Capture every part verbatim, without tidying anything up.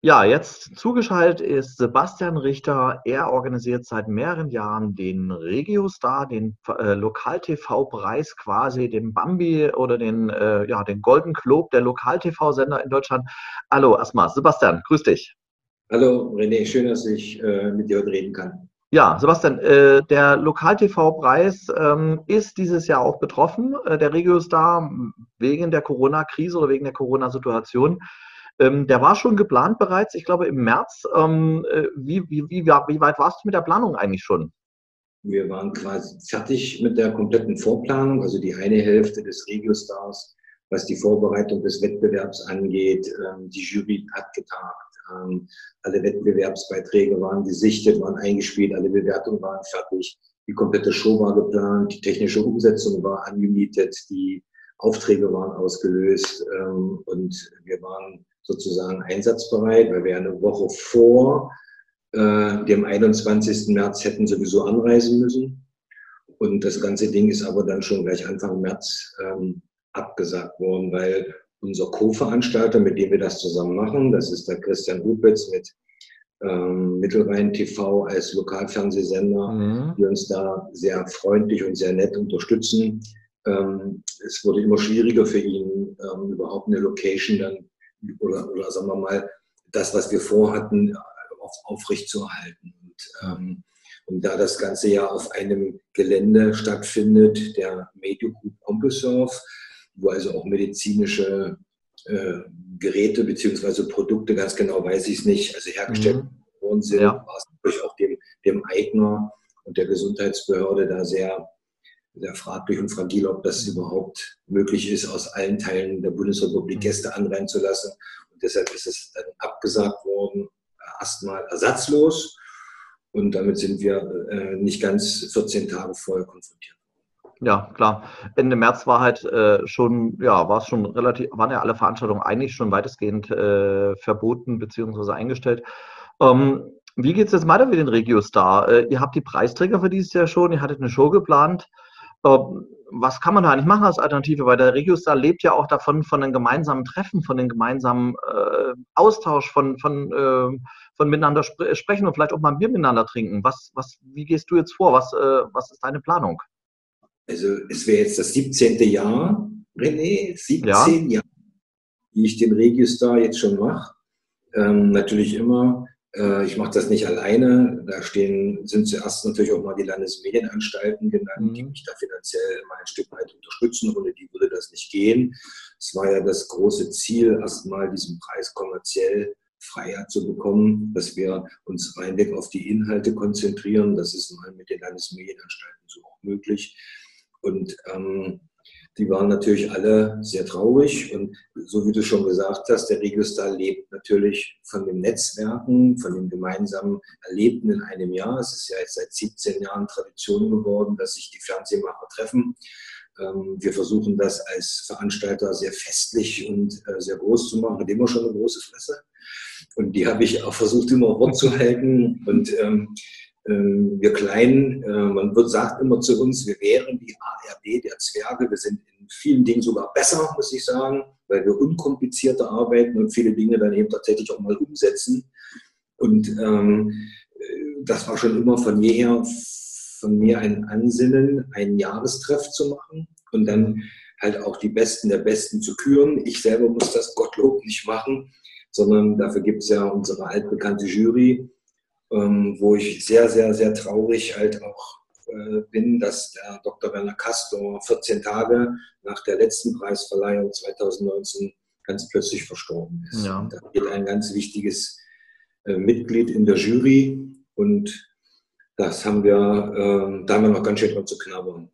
Ja, jetzt zugeschaltet ist Sebastian Richter. Er organisiert seit mehreren Jahren den Regiostar, den äh, Lokal-T V-Preis quasi, den Bambi oder den, äh, ja, den Golden Globe der Lokal-T V-Sender in Deutschland. Hallo, erstmal, Sebastian, grüß dich. Hallo René, schön, dass ich äh, mit dir heute reden kann. Ja, Sebastian, äh, der Lokal-T V-Preis ähm, ist dieses Jahr auch betroffen, äh, der Regiostar, wegen der Corona-Krise oder wegen der Corona-Situation. Ähm, der war schon geplant bereits, ich glaube im März. Ähm, äh, wie, wie, wie, wie weit warst du mit der Planung eigentlich schon? Wir waren quasi fertig mit der kompletten Vorplanung, also die eine Hälfte des Regiostars, was die Vorbereitung des Wettbewerbs angeht. Ähm, die Jury hat getagt, ähm, alle Wettbewerbsbeiträge waren gesichtet, waren eingespielt, alle Bewertungen waren fertig, die komplette Show war geplant, die technische Umsetzung war angemietet, die Aufträge waren ausgelöst ähm, und wir waren sozusagen einsatzbereit, weil wir eine Woche vor äh, dem einundzwanzigsten März hätten sowieso anreisen müssen. Und das ganze Ding ist aber dann schon gleich Anfang März ähm, abgesagt worden, weil unser Co-Veranstalter, mit dem wir das zusammen machen, das ist der Christian Rupitz mit ähm, Mittelrhein T V als Lokalfernsehsender, Mhm. die uns da sehr freundlich und sehr nett unterstützen. Ähm, es wurde immer schwieriger für ihn, ähm, überhaupt eine Location dann oder, oder sagen wir mal, das, was wir vorhatten, auf, aufrechtzuerhalten. Und, ähm, und da das ganze Jahr auf einem Gelände stattfindet, der Medio Group CompuServe, wo also auch medizinische äh, Geräte bzw. Produkte, ganz genau weiß ich es nicht, also hergestellt Mhm. worden sind, Ja. war es natürlich auch dem, dem Eigner und der Gesundheitsbehörde da sehr, sehr fraglich und fragil, ob das überhaupt möglich ist, aus allen Teilen der Bundesrepublik Mhm. Gäste anreisen zu lassen. Und deshalb ist es dann abgesagt worden, erstmal ersatzlos. Und damit sind wir äh, nicht ganz vierzehn Tage vorher konfrontiert. Ja, klar. Ende März war halt äh, schon, ja, war es schon relativ, waren ja alle Veranstaltungen eigentlich schon weitestgehend äh, verboten bzw. eingestellt. Ähm, wie geht es jetzt weiter mit den Regiostar? Äh, ihr habt die Preisträger für dieses Jahr schon, ihr hattet eine Show geplant. Ähm, was kann man da eigentlich machen als Alternative? Weil der Regiostar lebt ja auch davon, von den gemeinsamen Treffen, von den gemeinsamen äh, Austausch, von, von, äh, von miteinander spre sprechen und vielleicht auch mal ein Bier miteinander trinken. Was, was, wie gehst du jetzt vor? Was, äh, was ist deine Planung? Also es wäre jetzt das siebzehnte Jahr, René, Ja. siebzehn Jahre, die ich den Regiostar jetzt schon mache. Ähm, natürlich immer. Äh, ich mache das nicht alleine. Da stehen, sind zuerst natürlich auch mal die Landesmedienanstalten genannt, die Mhm. mich da finanziell mal ein Stück weit unterstützen. Ohne die würde das nicht gehen. Es war ja das große Ziel, erstmal diesen Preis kommerziell freier zu bekommen, dass wir uns reinweg auf die Inhalte konzentrieren. Das ist mal mit den Landesmedienanstalten so auch möglich. Und ähm, die waren natürlich alle sehr traurig. Und so wie du schon gesagt hast, der Regiostar lebt natürlich von dem Netzwerken, von dem gemeinsamen Erlebten in einem Jahr. Es ist ja jetzt seit siebzehn Jahren Tradition geworden, dass sich die Fernsehmacher treffen. Wir versuchen das als Veranstalter sehr festlich und sehr groß zu machen. Hat immer schon eine große Fresse. Und die habe ich auch versucht, immer Wort zu halten. Und ähm, ähm, wir Kleinen, äh, man wird, sagt immer zu uns, wir wären die A R D der Zwerge. Wir sind in vielen Dingen sogar besser, muss ich sagen, weil wir unkomplizierter arbeiten und viele Dinge dann eben tatsächlich auch mal umsetzen. Und ähm, das war schon immer von jeher von mir ein Ansinnen, einen Jahrestreff zu machen und dann halt auch die Besten der Besten zu küren. Ich selber muss das Gottlob nicht machen, sondern dafür gibt es ja unsere altbekannte Jury, ähm, wo ich sehr, sehr, sehr traurig halt auch äh, bin, dass der Doktor Werner Castor vierzehn Tage nach der letzten Preisverleihung zweitausendneunzehn ganz plötzlich verstorben ist. Ja. Und da geht ein ganz wichtiges äh, Mitglied in der Jury und das haben wir, äh, da haben wir noch ganz schön dran zu knabbern.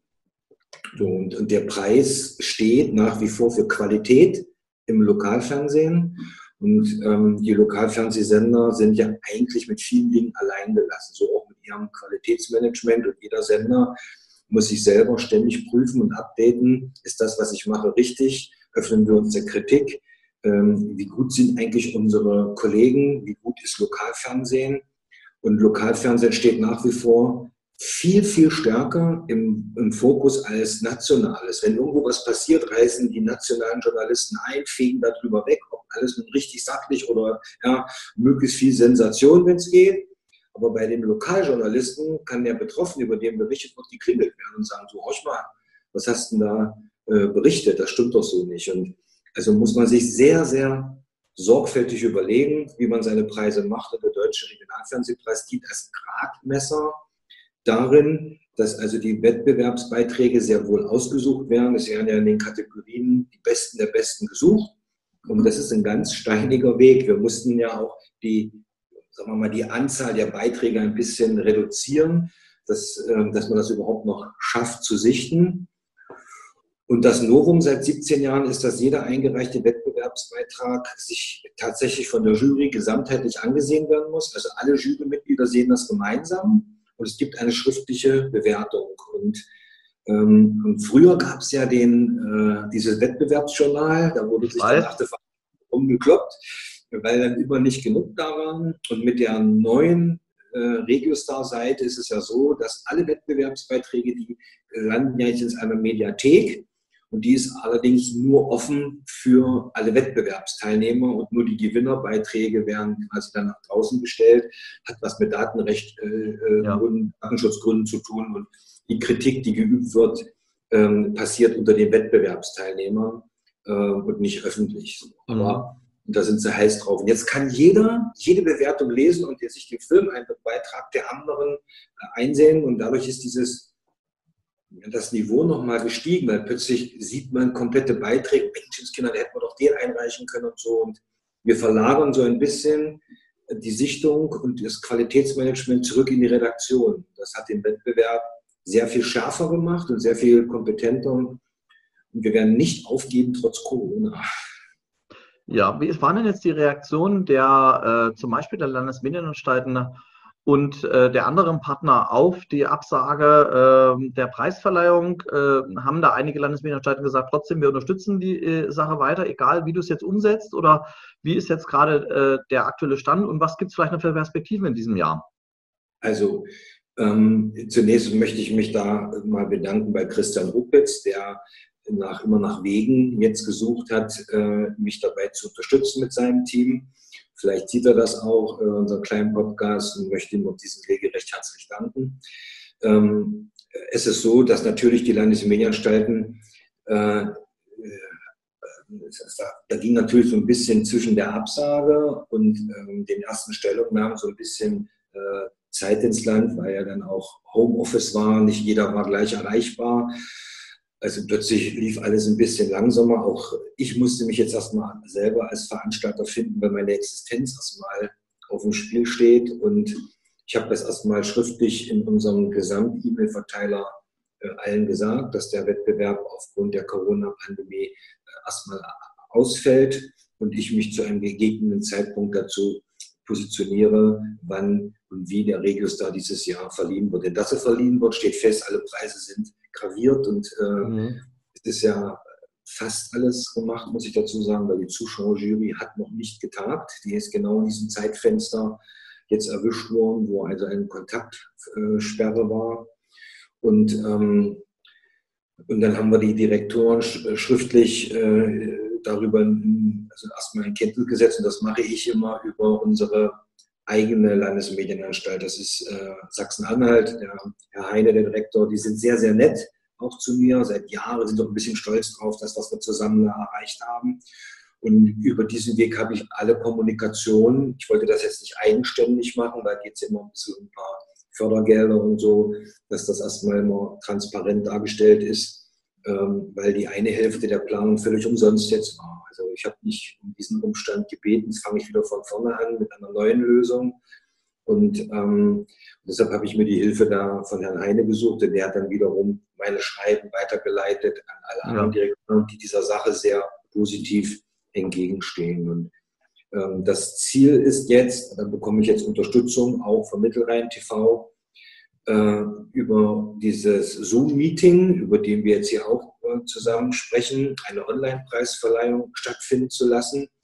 So, und, und der Preis steht nach wie vor für Qualität im Lokalfernsehen. Und ähm, die Lokalfernsehsender sind ja eigentlich mit vielen Dingen allein gelassen, so auch mit ihrem Qualitätsmanagement. Und jeder Sender muss sich selber ständig prüfen und updaten. Ist das, was ich mache, richtig? Öffnen wir uns der Kritik? Ähm, wie gut sind eigentlich unsere Kollegen? Wie gut ist Lokalfernsehen? Und Lokalfernsehen steht nach wie vor viel, viel stärker im, im Fokus als nationales. Wenn irgendwo was passiert, reisen die nationalen Journalisten ein, fegen darüber weg, ob alles nun richtig sachlich oder ja, möglichst viel Sensation, wenn es geht. Aber bei den Lokaljournalisten kann der Betroffene, über den berichtet wird, geklingelt werden und sagen, so, horch mal, was hast du denn da äh, berichtet? Das stimmt doch so nicht. Und also muss man sich sehr, sehr sorgfältig überlegen, wie man seine Preise macht. Und der Deutsche Regionalfernsehpreis dient als Gradmesser darin, dass also die Wettbewerbsbeiträge sehr wohl ausgesucht werden. Es werden ja in den Kategorien die Besten der Besten gesucht. Und das ist ein ganz steiniger Weg. Wir mussten ja auch die, sagen wir mal, die Anzahl der Beiträge ein bisschen reduzieren, dass, dass man das überhaupt noch schafft zu sichten. Und das Novum seit siebzehn Jahren ist, dass jeder eingereichte Wettbewerbsbeitrag sich tatsächlich von der Jury gesamtheitlich angesehen werden muss. Also alle Jurymitglieder sehen das gemeinsam und es gibt eine schriftliche Bewertung. Und, ähm, und früher gab es ja den, äh, dieses Wettbewerbsjournal, da wurde sich dann nach der Veranstaltung umgekloppt, weil dann immer nicht genug da waren. Und mit der neuen äh, Regiostar-Seite ist es ja so, dass alle Wettbewerbsbeiträge, die landen ja jetzt in einer Mediathek. Und die ist allerdings nur offen für alle Wettbewerbsteilnehmer und nur die Gewinnerbeiträge werden quasi dann nach draußen gestellt. Hat was mit Datenrecht, äh, ja. Gründen, Datenschutzgründen zu tun und die Kritik, die geübt wird, ähm, passiert unter den Wettbewerbsteilnehmern äh, und nicht öffentlich. Mhm. Aber da sind sie heiß drauf. Und jetzt kann jeder jede Bewertung lesen und sich den Filmbeitrag der anderen äh, einsehen und dadurch ist dieses das Niveau nochmal gestiegen, weil plötzlich sieht man komplette Beiträge, Menschenskinder, da hätten wir doch den einreichen können und so. Und wir verlagern so ein bisschen die Sichtung und das Qualitätsmanagement zurück in die Redaktion. Das hat den Wettbewerb sehr viel schärfer gemacht und sehr viel kompetenter. Und wir werden nicht aufgeben, trotz Corona. Ja, wie waren denn jetzt die Reaktionen der, äh, zum Beispiel der Landesmedienanstalten und äh, der anderen Partner auf die Absage äh, der Preisverleihung? Äh, haben da einige Landesmedienanstalten gesagt, trotzdem, wir unterstützen die äh, Sache weiter, egal wie du es jetzt umsetzt? Oder wie ist jetzt gerade äh, der aktuelle Stand und was gibt es vielleicht noch für Perspektiven in diesem Jahr? Also ähm, zunächst möchte ich mich da mal bedanken bei Christian Ruppitz, der nach, immer nach Wegen jetzt gesucht hat, äh, mich dabei zu unterstützen mit seinem Team. Vielleicht sieht er das auch, äh, unseren kleinen Podcast, und möchte ihm auf diesen Wege recht herzlich danken. Ähm, es ist so, dass natürlich die Landesmedienanstalten, äh, äh, da ging natürlich so ein bisschen zwischen der Absage und ähm, den ersten Stellungnahmen so ein bisschen äh, Zeit ins Land, weil ja dann auch Homeoffice war, nicht jeder war gleich erreichbar. Also plötzlich lief alles ein bisschen langsamer. Auch ich musste mich jetzt erstmal selber als Veranstalter finden, weil meine Existenz erstmal auf dem Spiel steht. Und ich habe das erstmal schriftlich in unserem Gesamt-E-Mail-Verteiler äh, allen gesagt, dass der Wettbewerb aufgrund der Corona-Pandemie äh, erstmal ausfällt und ich mich zu einem gegebenen Zeitpunkt dazu positioniere, wann und wie der Regiostar dieses Jahr verliehen wird. Denn dass er verliehen wird, steht fest, alle Preise sind graviert und äh, mhm. es ist ja fast alles gemacht, muss ich dazu sagen, weil die Zuschauerjury hat noch nicht getagt. Die ist genau in diesem Zeitfenster jetzt erwischt worden, wo also eine Kontaktsperre war. Und, ähm, und dann haben wir die Direktoren sch schriftlich äh, darüber also erstmal in Kenntnis gesetzt und das mache ich immer über unsere eigene Landesmedienanstalt. Das ist äh, Sachsen-Anhalt, der Herr Heine, der Direktor, die sind sehr, sehr nett auch zu mir. Seit Jahren sind auch ein bisschen stolz drauf, das, was wir zusammen erreicht haben. Und über diesen Weg habe ich alle Kommunikation. Ich wollte das jetzt nicht eigenständig machen, da geht es immer ein bisschen um ein paar Fördergelder und so, dass das erstmal immer transparent dargestellt ist, ähm, weil die eine Hälfte der Planung völlig umsonst jetzt war. Also ich habe nicht um diesen Umstand gebeten, jetzt fange ich wieder von vorne an mit einer neuen Lösung. Und ähm, deshalb habe ich mir die Hilfe da von Herrn Heine gesucht und der hat dann wiederum meine Schreiben weitergeleitet an alle anderen ja. Direktoren, die dieser Sache sehr positiv entgegenstehen. Und ähm, das Ziel ist jetzt, da bekomme ich jetzt Unterstützung auch von Mittelrhein T V, äh, über dieses Zoom-Meeting, über den wir jetzt hier auch äh, zusammen sprechen, eine Online-Preisverleihung stattfinden zu lassen.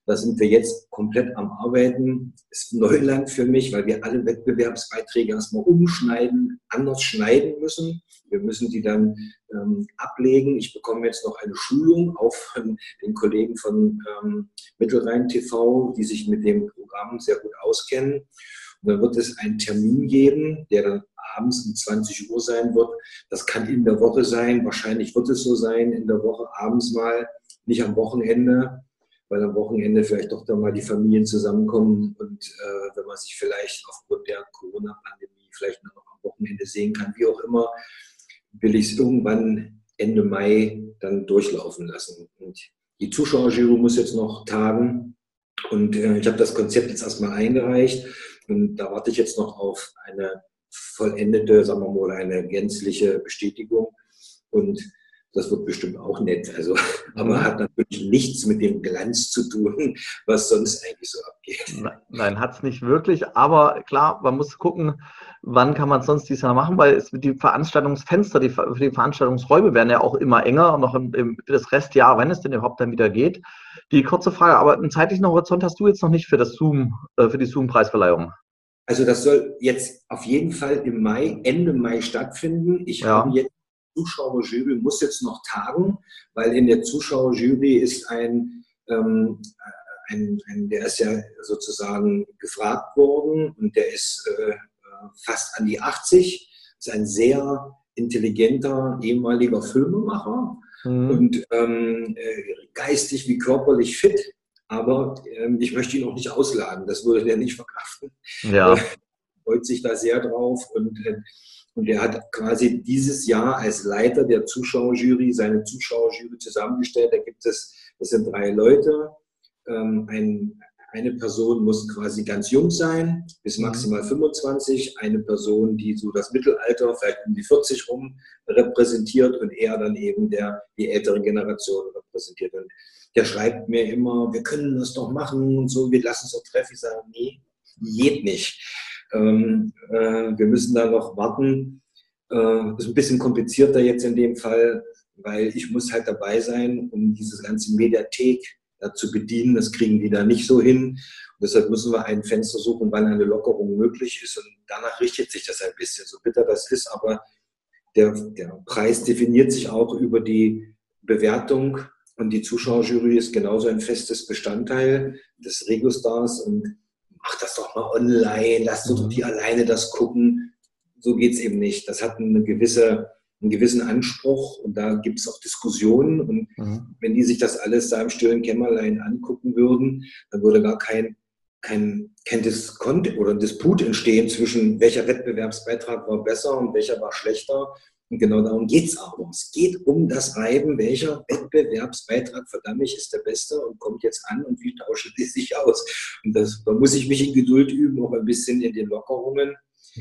Da sind wir jetzt komplett am Arbeiten. Das ist Neuland für mich, weil wir alle Wettbewerbsbeiträge erstmal umschneiden, anders schneiden müssen. Wir müssen die dann ähm, ablegen. Ich bekomme jetzt noch eine Schulung, auch von den Kollegen von ähm, Mittelrhein T V, die sich mit dem Programm sehr gut auskennen. Und dann wird es einen Termin geben, der dann abends um zwanzig Uhr sein wird. Das kann in der Woche sein. Wahrscheinlich wird es so sein, in der Woche abends mal, nicht am Wochenende, weil am Wochenende vielleicht doch dann mal die Familien zusammenkommen und äh, wenn man sich vielleicht aufgrund der Corona-Pandemie vielleicht noch am Wochenende sehen kann, wie auch immer, will ich es irgendwann Ende Mai dann durchlaufen lassen. Und die Zuschauerjury muss jetzt noch tagen und äh, ich habe das Konzept jetzt erstmal eingereicht und da warte ich jetzt noch auf eine vollendete, sagen wir mal, eine gänzliche Bestätigung und das wird bestimmt auch nett. Also, aber hat natürlich nichts mit dem Glanz zu tun, was sonst eigentlich so abgeht. Nein, hat es nicht wirklich. Aber klar, man muss gucken, wann kann man es sonst dieses Jahr machen, weil es, die Veranstaltungsfenster, die, die Veranstaltungsräume werden ja auch immer enger, und noch im, im, das Restjahr, wenn es denn überhaupt dann wieder geht. Die kurze Frage, aber einen zeitlichen Horizont hast du jetzt noch nicht für das Zoom, äh, für die Zoom-Preisverleihung? Also das soll jetzt auf jeden Fall im Mai, Ende Mai stattfinden. Ich ja. habe jetzt Zuschauerjury muss jetzt noch tagen, weil in der Zuschauerjury ist ein, ähm, ein, ein, der ist ja sozusagen gefragt worden und der ist äh, fast an die achtzig, ist ein sehr intelligenter ehemaliger Filmemacher mhm. und ähm, geistig wie körperlich fit, aber ähm, ich möchte ihn auch nicht ausladen, das würde der nicht verkraften. Ja. Er freut sich da sehr drauf und äh, Und er hat quasi dieses Jahr als Leiter der Zuschauerjury seine Zuschauerjury zusammengestellt. Da gibt es, das sind drei Leute. Ähm, ein, eine Person muss quasi ganz jung sein, bis maximal fünfundzwanzig. Eine Person, die so das Mittelalter, vielleicht um die vierzig rum, repräsentiert und er dann eben der, die ältere Generation repräsentiert. Und der schreibt mir immer, wir können das doch machen und so, wir lassen es doch treffen. Ich sage, nee, geht nicht. Ähm, äh, wir müssen da noch warten. Äh, ist ein bisschen komplizierter jetzt in dem Fall, weil ich muss halt dabei sein, um diese ganze Mediathek da zu bedienen. Das kriegen die da nicht so hin. Und deshalb müssen wir ein Fenster suchen, wann eine Lockerung möglich ist. Und danach richtet sich das ein bisschen. So bitter das ist, aber der, der Preis definiert sich auch über die Bewertung. Und die Zuschauerjury ist genauso ein festes Bestandteil des Regiostars. Und mach das doch mal online, lass doch die alleine das gucken. So geht es eben nicht. Das hat eine gewisse, einen gewissen Anspruch und da gibt es auch Diskussionen. Und mhm. wenn die sich das alles da im stillen Kämmerlein angucken würden, dann würde gar kein, kein, kein Diskont oder ein Disput entstehen zwischen welcher Wettbewerbsbeitrag war besser und welcher war schlechter. Und genau darum geht es aber. Es geht um das Reiben, welcher Wettbewerbsbeitrag, verdammt, ist der beste und kommt jetzt an und wie tauschen die sich aus. Und das, da muss ich mich in Geduld üben, auch ein bisschen in den Lockerungen.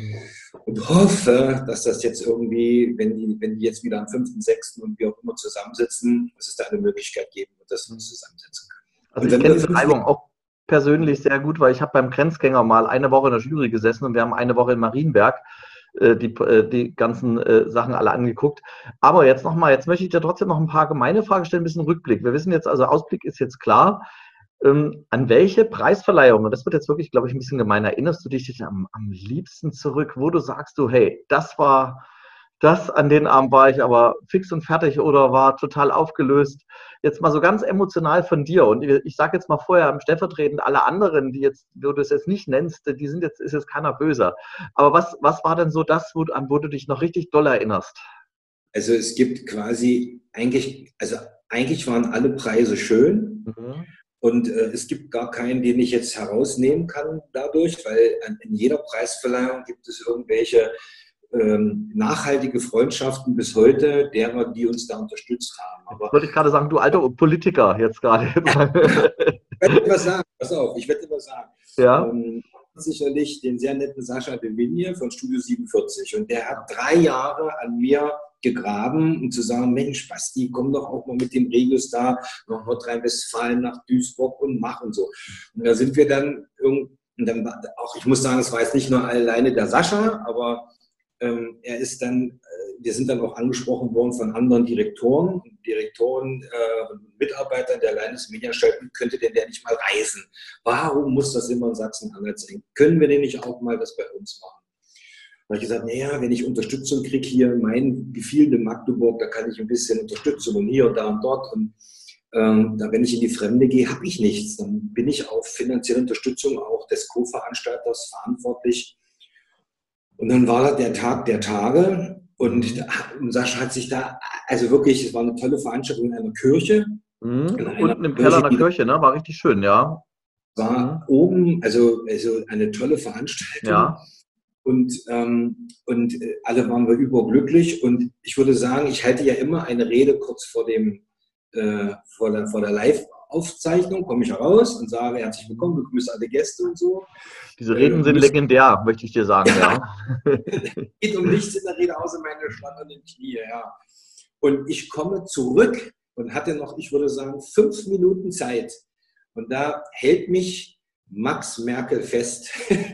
Und hoffe, dass das jetzt irgendwie, wenn die, wenn die jetzt wieder am fünften sechsten und wir auch immer zusammensitzen, dass es da eine Möglichkeit geben wird, dass wir uns zusammensetzen können. Also ich kenne diese Reibung auch persönlich sehr gut, weil ich habe beim Grenzgänger mal eine Woche in der Jury gesessen und wir haben eine Woche in Marienberg Die, die ganzen äh, Sachen alle angeguckt. Aber jetzt nochmal, jetzt möchte ich dir trotzdem noch ein paar gemeine Fragen stellen, ein bisschen Rückblick. Wir wissen jetzt, also Ausblick ist jetzt klar. Ähm, an welche Preisverleihung, und das wird jetzt wirklich, glaube ich, ein bisschen gemein, erinnerst du dich am, am liebsten zurück, wo du sagst, du, hey, das war, das, an den Abend war ich aber fix und fertig oder war total aufgelöst. Jetzt mal so ganz emotional von dir und ich sage jetzt mal vorher stellvertretend alle anderen, die jetzt, wo du es jetzt nicht nennst, die sind jetzt, ist jetzt keiner böser. Aber was, was war denn so das, wo, an wo du dich noch richtig doll erinnerst? Also es gibt quasi eigentlich, also eigentlich waren alle Preise schön mhm. und äh, es gibt gar keinen, den ich jetzt herausnehmen kann dadurch, weil in jeder Preisverleihung gibt es irgendwelche Ähm, nachhaltige Freundschaften bis heute, derer, die uns da unterstützt haben. Aber wollte ich gerade sagen, du alter Politiker jetzt gerade. Ich werde dir was sagen, pass auf, ich werde dir was sagen. Ja. Ähm, sicherlich den sehr netten Sascha de Vigne von Studio siebenundvierzig und der hat drei Jahre an mir gegraben, um zu sagen, Mensch, Basti, komm doch auch mal mit dem Regiostar nach Nordrhein-Westfalen, nach Duisburg und mach und so. Und da sind wir dann irgendwie, und dann auch, ich muss sagen, es war jetzt nicht nur alleine der Sascha, aber Ähm, er ist dann äh, wir sind dann auch angesprochen worden von anderen Direktoren, Direktoren äh, und Mitarbeitern der Landesmedienanstalt, könnte denn der nicht mal reisen? Warum muss das immer in Sachsen-Anhalt sein? Können wir denn nicht auch mal das bei uns machen? Da habe ich gesagt, naja, wenn ich Unterstützung kriege hier in meinem Gefiel in Magdeburg, da kann ich ein bisschen Unterstützung und hier und da und dort. Und ähm, da, wenn ich in die Fremde gehe, habe ich nichts. Dann bin ich auf finanzielle Unterstützung auch des Co-Veranstalters verantwortlich. Und dann war das der Tag der Tage und Sascha hat sich da, also wirklich, es war eine tolle Veranstaltung in einer Kirche. Mhm. In einer Unten im Keller einer Kirche, ne? War richtig schön, ja. War mhm. oben, also, also eine tolle Veranstaltung. Ja. Und, ähm, und alle waren wir überglücklich. Und ich würde sagen, ich halte ja immer eine Rede kurz vor, dem, äh, vor der, vor der Live-Aufzeichnung, komme ich heraus und sage herzlich willkommen, begrüße alle Gäste und so. Diese Reden sind legendär, möchte ich dir sagen. Ja. Geht um nichts in der Rede, außer meine schlotternden Knie. Ja. Und ich komme zurück und hatte noch, ich würde sagen, fünf Minuten Zeit. Und da hält mich Max Merkel fest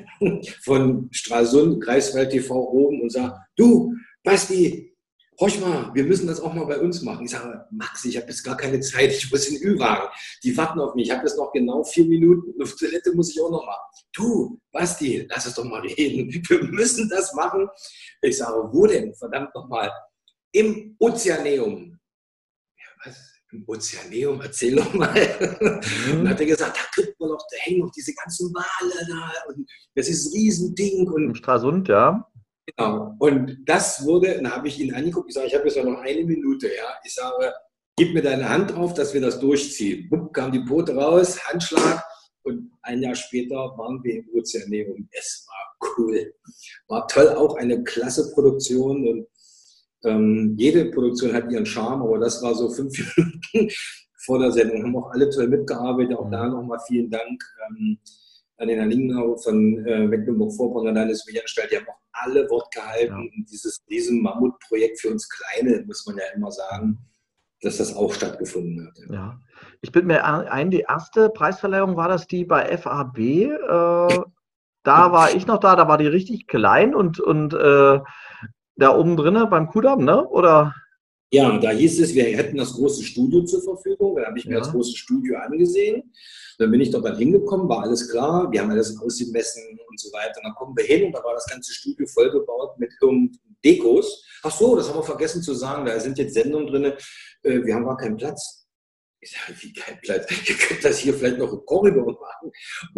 von Stralsund, Greifswald T V oben und sagt, du, Basti, horch mal, wir müssen das auch mal bei uns machen. Ich sage, Max, ich habe jetzt gar keine Zeit, ich muss in den Ü-Wagen. Die warten auf mich, ich habe jetzt noch genau vier Minuten. Auf Toilette muss ich auch noch mal. Du, Basti, lass es doch mal reden. Wir müssen das machen. Ich sage, wo denn? Verdammt nochmal. Im Ozeaneum. Ja, was? Im Ozeaneum? Erzähl doch mal. Mhm. Und hat er gesagt, da kriegt man noch, da hängen noch diese ganzen Wale da. Und das ist ein Riesending. Und im Stralsund, ja. Genau. Und das wurde, dann habe ich ihn angeguckt, ich sage, ich habe jetzt noch eine Minute, ja. Ich sage, gib mir deine Hand drauf, dass wir das durchziehen. Bupp, kam die Pote raus, Handschlag und ein Jahr später waren wir im Ozeaneum. Es war cool. War toll, auch eine klasse Produktion und ähm, jede Produktion hat ihren Charme, aber das war so fünf Minuten vor der Sendung. Haben auch alle toll mitgearbeitet, auch da nochmal vielen Dank ähm, an den Herrn Lingenau von äh, Mecklenburg-Vorpommern Landesmedienanstalt, die haben auch alle Wort gehalten. Ja. Und dieses riesen Mammutprojekt für uns Kleine, muss man ja immer sagen, dass das auch stattgefunden hat. Ja, ja. Ich bin mir ein, die erste Preisverleihung war das die bei F A B. Äh, da war ich noch da, da war die richtig klein und, und äh, da oben drinnen beim Kudamm, ne? Oder? Ja, da hieß es, wir hätten das große Studio zur Verfügung. Da habe ich mir ja. das große Studio angesehen. Dann bin ich dort dann hingekommen, war alles klar. Wir haben alles ausgemessen und so weiter. Und dann kommen wir hin und da war das ganze Studio vollgebaut mit Dekos. Ach so, das haben wir vergessen zu sagen. Da sind jetzt Sendungen drin. Wir haben gar keinen Platz. Ich sage, wie kein Platz? Ihr könnt das hier vielleicht noch im Korridor machen.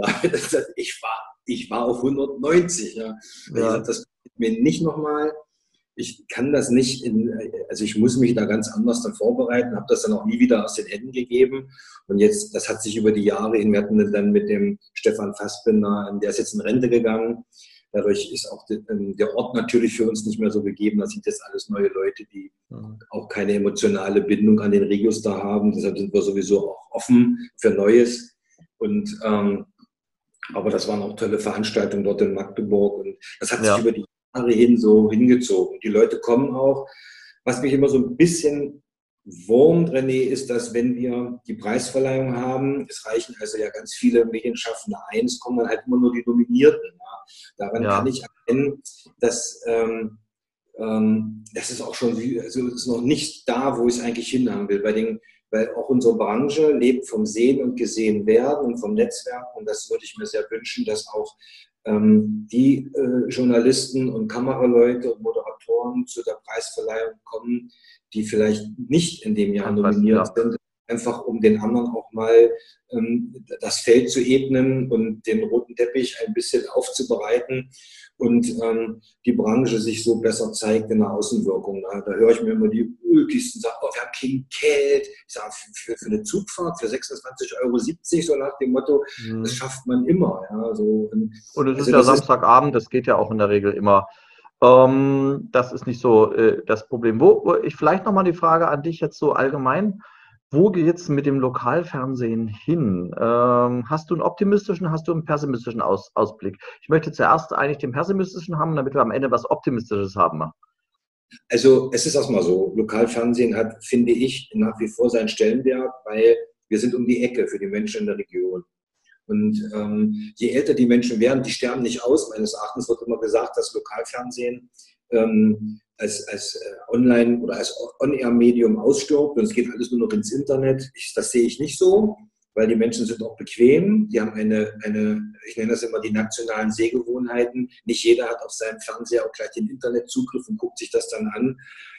Ich war, ich war auf hundertneunzig. Ja. Ja. Das geht mir nicht nochmal. Ich kann das nicht, in, also ich muss mich da ganz anders dann vorbereiten, habe das dann auch nie wieder aus den Händen gegeben. Und jetzt, das hat sich über die Jahre hin, wir hatten dann mit dem Stefan Fassbinder, der ist jetzt in Rente gegangen. Dadurch ist auch der Ort natürlich für uns nicht mehr so gegeben. Da sind jetzt alles neue Leute, die auch keine emotionale Bindung an den Regios da haben. Deshalb sind wir sowieso auch offen für Neues. Und, ähm, aber das waren auch tolle Veranstaltungen dort in Magdeburg. Und das hat ja. sich über die Jahre hin so hingezogen. Die Leute kommen auch. Was mich immer so ein bisschen wurmt, René, ist, dass wenn wir die Preisverleihung haben, es reichen also ja ganz viele Medienschaffende ein, es kommen dann halt immer nur die Nominierten. Ja. Daran ja. kann ich erkennen, dass ähm, ähm, das ist auch schon, also ist noch nicht da, wo ich es eigentlich hinhaben will. Bei den, weil auch unsere Branche lebt vom Sehen und Gesehen werden und vom Netzwerk. Und das würde ich mir sehr wünschen, dass auch ähm, die äh, Journalisten und Kameraleute und Moderatoren zu der Preisverleihung kommen, die vielleicht nicht in dem Jahr nominiert ja. sind, einfach um den anderen auch mal ähm, das Feld zu ebnen und den roten Teppich ein bisschen aufzubereiten und ähm, die Branche sich so besser zeigt in der Außenwirkung. Da, da höre ich mir immer die ulkigsten Sachen, oh, wir haben kein Geld. Ich sage, für, für eine Zugfahrt für sechsundzwanzig Euro siebzig, so nach dem Motto, mhm. das schafft man immer. Ja, so. Und, und es also ist ja Samstagabend, das geht ja auch in der Regel immer. Ähm, das ist nicht so äh, das Problem. Wo, wo ich vielleicht nochmal die Frage an dich jetzt so allgemein, wo geht es mit dem Lokalfernsehen hin? Ähm, hast du einen optimistischen, hast du einen pessimistischen Aus, Ausblick? Ich möchte zuerst eigentlich den pessimistischen haben, damit wir am Ende was Optimistisches haben. Also es ist erstmal so, Lokalfernsehen hat, finde ich, nach wie vor seinen Stellenwert, weil wir sind um die Ecke für die Menschen in der Region. Und ähm, je älter die Menschen werden, die sterben nicht aus. Meines Erachtens wird immer gesagt, dass Lokalfernsehen ähm, als, als äh, Online- oder als On-Air-Medium ausstirbt und es geht alles nur noch ins Internet. Ich, das sehe ich nicht so, weil die Menschen sind auch bequem. Die haben eine, eine, ich nenne das immer die nationalen Sehgewohnheiten. Nicht jeder hat auf seinem Fernseher auch gleich den Internetzugriff und guckt sich das dann an.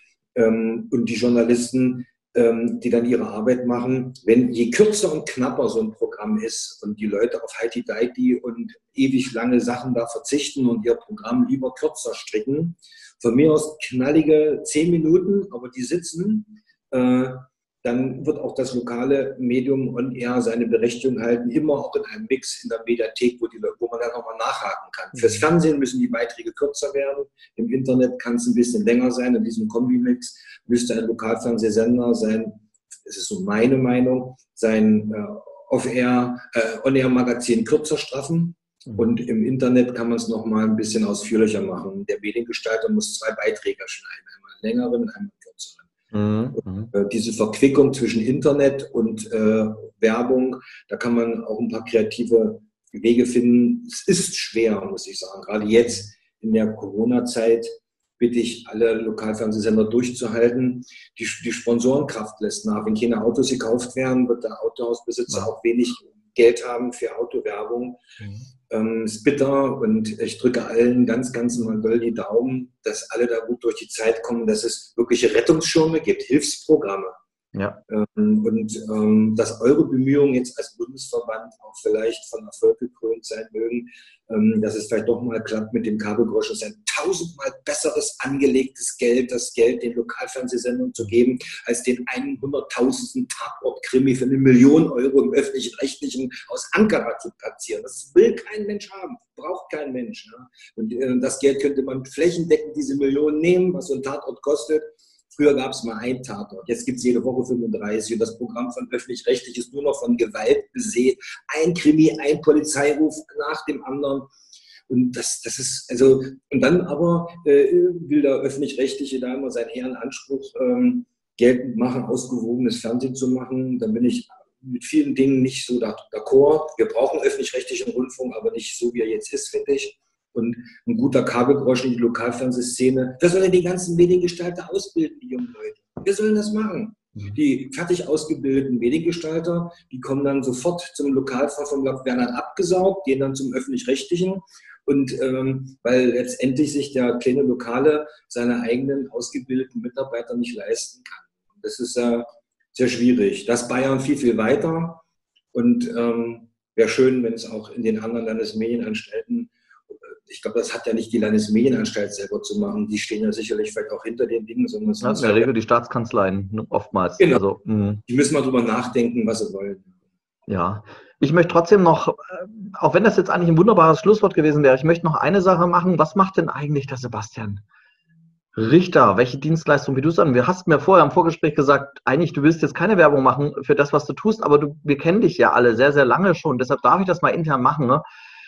Ähm, und die Journalisten, ähm, die dann ihre Arbeit machen, wenn je kürzer und knapper so ein Programm ist und die Leute auf Heiti-Deiti und ewig lange Sachen da verzichten und ihr Programm lieber kürzer stricken, von mir aus knallige zehn Minuten, aber die sitzen, äh, dann wird auch das lokale Medium on air seine Berechtigung halten, immer auch in einem Mix in der Mediathek, wo, die, wo man dann nochmal nachhaken kann. Mhm. Fürs Fernsehen müssen die Beiträge kürzer werden, im Internet kann es ein bisschen länger sein. In diesem Kombimix müsste ein Lokalfernsehsender sein, das ist so meine Meinung, sein äh, Off-Air, äh, On-Air-Magazin kürzer straffen. Und im Internet kann man es noch mal ein bisschen ausführlicher machen. Der Mediengestalter muss zwei Beiträge schneiden, einmal einen längeren und einmal einen kürzeren. Mhm. Und, äh, diese Verquickung zwischen Internet und äh, Werbung, da kann man auch ein paar kreative Wege finden. Es ist schwer, muss ich sagen. Gerade jetzt in der Corona-Zeit bitte ich alle Lokalfernsehsender durchzuhalten. Die, die Sponsorenkraft lässt nach. Wenn keine Autos gekauft werden, wird der Autohausbesitzer ja. auch wenig Geld haben für Autowerbung. Mhm. Ähm, ist bitter und ich drücke allen ganz, ganz mal doll die Daumen, dass alle da gut durch die Zeit kommen, dass es wirkliche Rettungsschirme gibt, Hilfsprogramme. Ja. Ähm, und ähm, dass eure Bemühungen jetzt als Bundesverband auch vielleicht von Erfolg gekrönt sein mögen, ähm, dass es vielleicht doch mal klappt mit dem Kabelgroschen. Es ist ein tausendmal besseres angelegtes Geld, das Geld den Lokalfernsehsendern zu geben, als den hunderttausendsten Tatort-Krimi für eine Million Euro im öffentlich-rechtlichen aus Ankara zu platzieren. Das will kein Mensch haben, braucht kein Mensch. Ja? Und äh, das Geld könnte man flächendeckend diese Millionen nehmen, was so ein Tatort kostet. Früher gab es mal ein Tatort, jetzt gibt es jede Woche fünfunddreißig und das Programm von öffentlich-rechtlich ist nur noch von Gewalt besät. Ein Krimi, ein Polizeiruf nach dem anderen. Und das, das ist, also, und dann aber äh, will der Öffentlich-Rechtliche da immer seinen Ehrenanspruch ähm, geltend machen, ausgewogenes Fernsehen zu machen. Da bin ich mit vielen Dingen nicht so d'accord. Wir brauchen öffentlich-rechtlichen Rundfunk, aber nicht so, wie er jetzt ist, finde ich. Und ein guter Kabelgroschen in die Lokalfernsehszene. Wer soll denn die ganzen Mediengestalter ausbilden, die jungen Leute? Wer soll das machen? Die fertig ausgebildeten Mediengestalter, die kommen dann sofort zum Lokalfachverband, werden dann abgesaugt, gehen dann zum Öffentlich-Rechtlichen. Und ähm, weil letztendlich sich der kleine Lokale seine eigenen ausgebildeten Mitarbeiter nicht leisten kann. Das ist äh, sehr schwierig. Das Bayern viel, viel weiter. Und ähm, wäre schön, wenn es auch in den anderen Landesmedienanstalten, ich glaube, das hat ja nicht die Landesmedienanstalt selber zu machen. Die stehen ja sicherlich vielleicht auch hinter den Dingen. Sondern es ja, in der Regel die Staatskanzleien, oftmals. Genau. Also, die müssen mal drüber nachdenken, was sie wollen. Ja, ich möchte trotzdem noch, auch wenn das jetzt eigentlich ein wunderbares Schlusswort gewesen wäre, ich möchte noch eine Sache machen. Was macht denn eigentlich der Sebastian Richter? Welche Dienstleistung, wie du es an? Wir hast mir vorher im Vorgespräch gesagt, eigentlich, du willst jetzt keine Werbung machen für das, was du tust, aber du, wir kennen dich ja alle sehr, sehr lange schon. Deshalb darf ich das mal intern machen. Ne?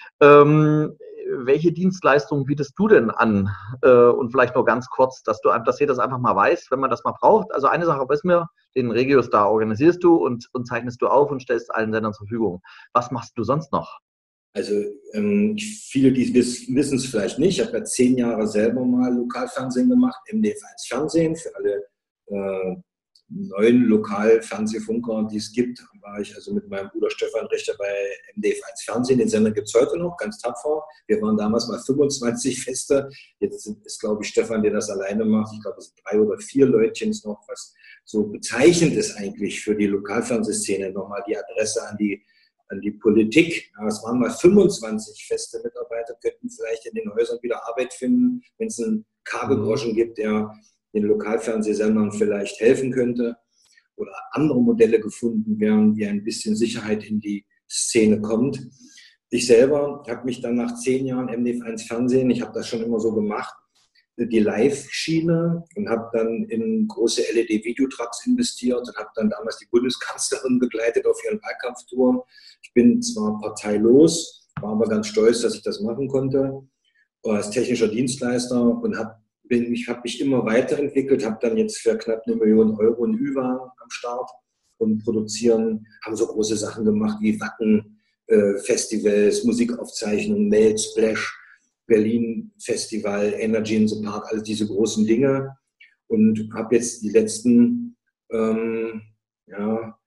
Ähm, welche Dienstleistungen bietest du denn an? Äh, und vielleicht nur ganz kurz, dass du, dass ihr das einfach mal weiß, wenn man das mal braucht. Also eine Sache ist mir, den Regiostar organisierst du und, und zeichnest du auf und stellst allen Sendern zur Verfügung. Was machst du sonst noch? Also ähm, viele, die wissen es vielleicht nicht. Ich habe ja zehn Jahre selber mal Lokalfernsehen gemacht, M D F eins Fernsehen für alle äh, neuen Lokalfernsehfunker, die es gibt, war ich also mit meinem Bruder Stefan Richter bei M D F eins Fernsehen. Den Sender gibt es heute noch, ganz tapfer. Wir waren damals mal fünfundzwanzig Feste. Jetzt ist, glaube ich, Stefan, der das alleine macht. Ich glaube, es sind drei oder vier Leutchen noch, was so bezeichnend ist eigentlich für die Lokalfernsehszene. Nochmal die Adresse an die, an die Politik. Ja, es waren mal fünfundzwanzig feste Mitarbeiter, könnten vielleicht in den Häusern wieder Arbeit finden, wenn es einen Kabelgroschen gibt, der den Lokalfernsehsendern vielleicht helfen könnte oder andere Modelle gefunden werden, wie ein bisschen Sicherheit in die Szene kommt. Ich selber habe mich dann nach zehn Jahren M D F eins Fernsehen, ich habe das schon immer so gemacht, die Live-Schiene und habe dann in große L E D-Videotracks investiert und habe dann damals die Bundeskanzlerin begleitet auf ihren Wahlkampftouren. Ich bin zwar parteilos, war aber ganz stolz, dass ich das machen konnte als technischer Dienstleister und habe Bin, ich habe mich immer weiterentwickelt, habe dann jetzt für knapp eine Million Euro einen Ü-Wagen am Start und produzieren, haben so große Sachen gemacht wie Wacken, äh, Festivals, Musikaufzeichnungen, Mail, Splash. Berlin Festival, Energy in the Park, all diese großen Dinge. Und habe jetzt die letzten ähm, ja,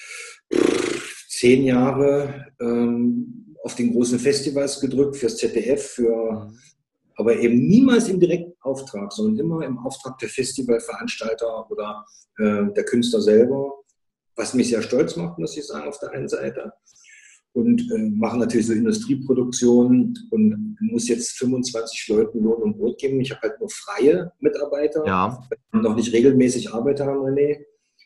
zehn Jahre ähm, auf den großen Festivals gedrückt, fürs Z D F, für, aber eben niemals im direkten Auftrag, sondern immer im Auftrag der Festivalveranstalter oder äh, der Künstler selber, was mich sehr stolz macht, muss ich sagen, auf der einen Seite. Und äh, machen natürlich so Industrieproduktionen und muss jetzt fünfundzwanzig Leuten Lohn und Brot geben. Ich habe halt nur freie Mitarbeiter, ja. die noch nicht regelmäßig Arbeiter haben, René.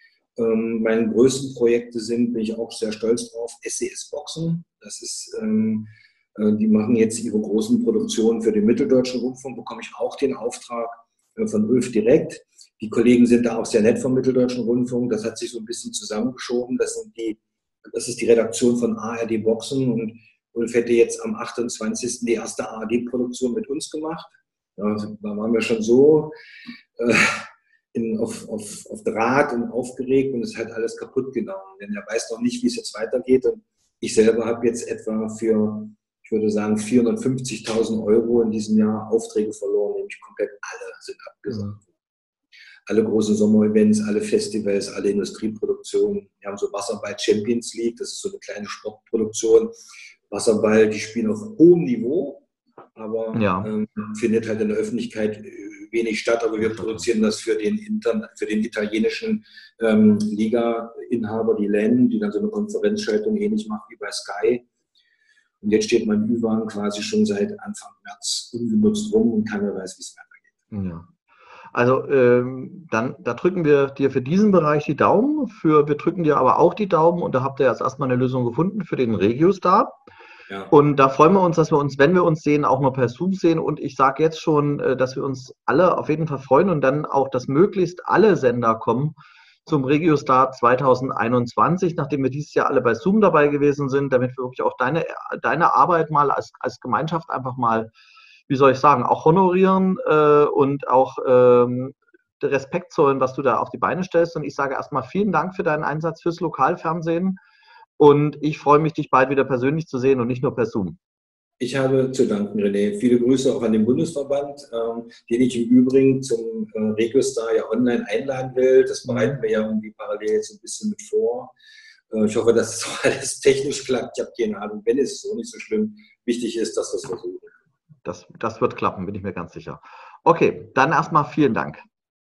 Ähm, meine größten Projekte sind, bin ich auch sehr stolz drauf, S C S Boxen. Das ist, ähm, äh, die machen jetzt ihre großen Produktionen für den Mitteldeutschen Rundfunk, bekomme ich auch den Auftrag äh, von Ulf direkt. Die Kollegen sind da auch sehr nett vom Mitteldeutschen Rundfunk. Das hat sich so ein bisschen zusammengeschoben. Das sind die Das ist die Redaktion von A R D Boxen und Ulf hätte jetzt am achtundzwanzigsten die erste A R D-Produktion mit uns gemacht. Ja, da waren wir schon so äh, in, auf, auf, auf Draht und aufgeregt und es hat alles kaputt genommen. Denn er weiß noch nicht, wie es jetzt weitergeht. Und ich selber habe jetzt etwa für, ich würde sagen, vierhundertfünfzigtausend Euro in diesem Jahr Aufträge verloren, nämlich komplett alle sind abgesagt. Mhm. Alle großen Sommerevents, alle Festivals, alle Industrieproduktionen. Wir haben so Wasserball Champions League, das ist so eine kleine Sportproduktion. Wasserball, die spielen auf hohem Niveau, aber ja. ähm, findet halt in der Öffentlichkeit wenig statt. Aber wir produzieren das für den, Inter für den italienischen ähm, Liga-Inhaber, die L E N, die dann so eine Konferenzschaltung ähnlich macht wie bei Sky. Und jetzt steht mein Ü-Wagen quasi schon seit Anfang März ungenutzt rum und keiner weiß, wie es weitergeht. Ja. Also ähm, dann, da drücken wir dir für diesen Bereich die Daumen, für, wir drücken dir aber auch die Daumen und da habt ihr jetzt erstmal eine Lösung gefunden für den Regiostar. Ja. Und da freuen wir uns, dass wir uns, wenn wir uns sehen, auch nur per Zoom sehen und ich sage jetzt schon, dass wir uns alle auf jeden Fall freuen und dann auch, dass möglichst alle Sender kommen zum Regiostar zweitausendeinundzwanzig, nachdem wir dieses Jahr alle bei Zoom dabei gewesen sind, damit wir wirklich auch deine, deine Arbeit mal als, als Gemeinschaft einfach mal, wie soll ich sagen, auch honorieren äh, und auch ähm, Respekt zollen, was du da auf die Beine stellst. Und ich sage erstmal vielen Dank für deinen Einsatz fürs Lokalfernsehen. Und ich freue mich, dich bald wieder persönlich zu sehen und nicht nur per Zoom. Ich habe zu danken, René. Viele Grüße auch an den Bundesverband, ähm, den ich im Übrigen zum äh, Regiostar ja online einladen will. Das bereiten wir ja irgendwie parallel jetzt ein bisschen mit vor. Äh, ich hoffe, dass es auch alles technisch klappt. Ich habe keine Ahnung. Wenn, ist es auch nicht so schlimm. Wichtig ist, dass wir es versuchen. Das, das wird klappen, bin ich mir ganz sicher. Okay, dann erstmal vielen Dank.